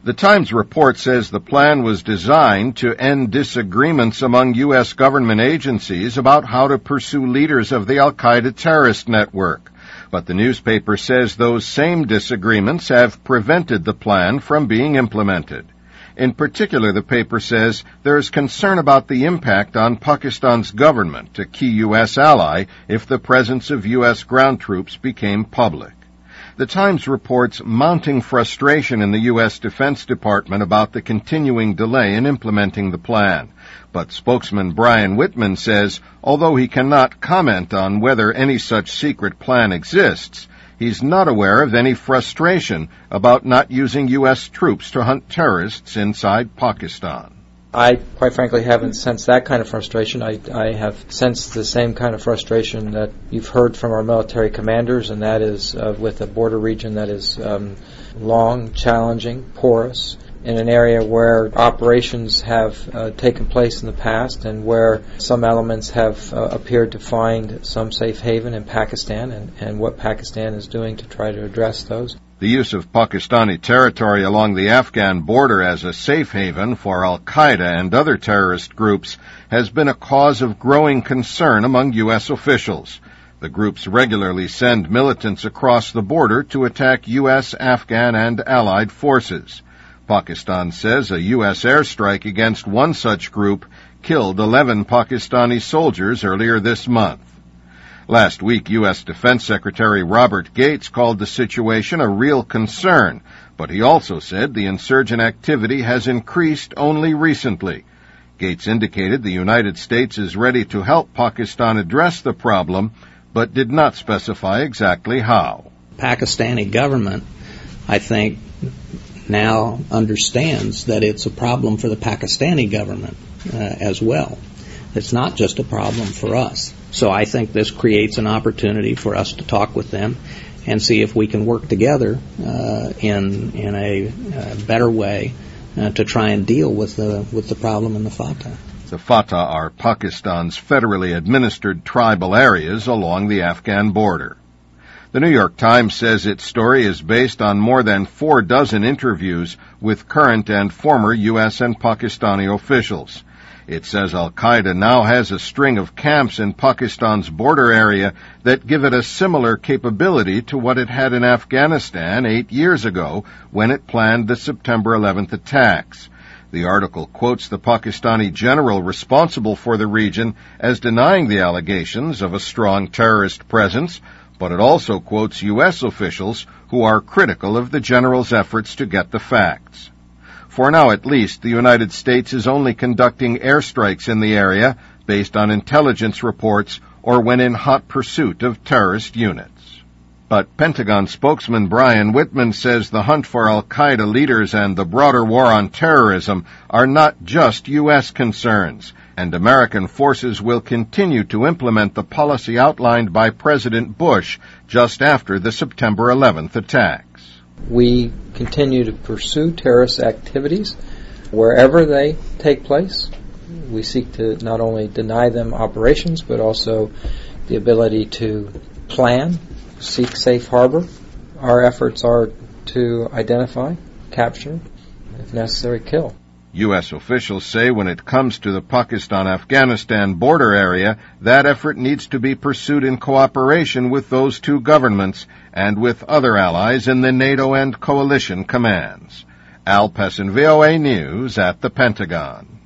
The Times report says the plan was designed to end disagreements among U.S. government agencies about how to pursue leaders of the al-Qaeda terrorist network. But the newspaper says those same disagreements have prevented the plan from being implemented. In particular, the paper says there is concern about the impact on Pakistan's government, a key U.S. ally, if the presence of U.S. ground troops became public. The Times reports mounting frustration in the U.S. Defense Department about the continuing delay in implementing the plan. But spokesman Brian Whitman says, although he cannot comment on whether any such secret plan exists, he's not aware of any frustration about not using U.S. troops to hunt terrorists inside Pakistan. I, quite frankly, haven't sensed that kind of frustration. I have sensed the same kind of frustration that you've heard from our military commanders, and that is with a border region that is long, challenging, porous, in an area where operations have taken place in the past and where some elements have appeared to find some safe haven in Pakistan and what Pakistan is doing to try to address those. The use of Pakistani territory along the Afghan border as a safe haven for al-Qaeda and other terrorist groups has been a cause of growing concern among U.S. officials. The groups regularly send militants across the border to attack U.S., Afghan, and allied forces. Pakistan says a U.S. airstrike against one such group killed 11 Pakistani soldiers earlier this month. Last week, U.S. Defense Secretary Robert Gates called the situation a real concern, but he also said the insurgent activity has increased only recently. Gates indicated the United States is ready to help Pakistan address the problem, but did not specify exactly how. Pakistani government, I think, now understands that it's a problem for the Pakistani government as well. It's not just a problem for us. So I think this creates an opportunity for us to talk with them and see if we can work together in a better way to try and deal with the problem in the Fatah. The Fatah are Pakistan's federally administered tribal areas along the Afghan border. The New York Times says its story is based on more than 4 dozen interviews with current and former U.S. and Pakistani officials. It says al-Qaeda now has a string of camps in Pakistan's border area that give it a similar capability to what it had in Afghanistan 8 years ago when it planned the September 11th attacks. The article quotes the Pakistani general responsible for the region as denying the allegations of a strong terrorist presence, but it also quotes U.S. officials who are critical of the general's efforts to get the facts. For now, at least, the United States is only conducting airstrikes in the area based on intelligence reports or when in hot pursuit of terrorist units. But Pentagon spokesman Brian Whitman says the hunt for al-Qaeda leaders and the broader war on terrorism are not just U.S. concerns, and American forces will continue to implement the policy outlined by President Bush just after the September 11th attacks. We continue to pursue terrorist activities wherever they take place. We seek to not only deny them operations, but also the ability to plan, seek safe harbor. Our efforts are to identify, capture, if necessary, kill. U.S. officials say when it comes to the Pakistan-Afghanistan border area, that effort needs to be pursued in cooperation with those two governments and with other allies in the NATO and coalition commands. Al Pessin, VOA News at the Pentagon.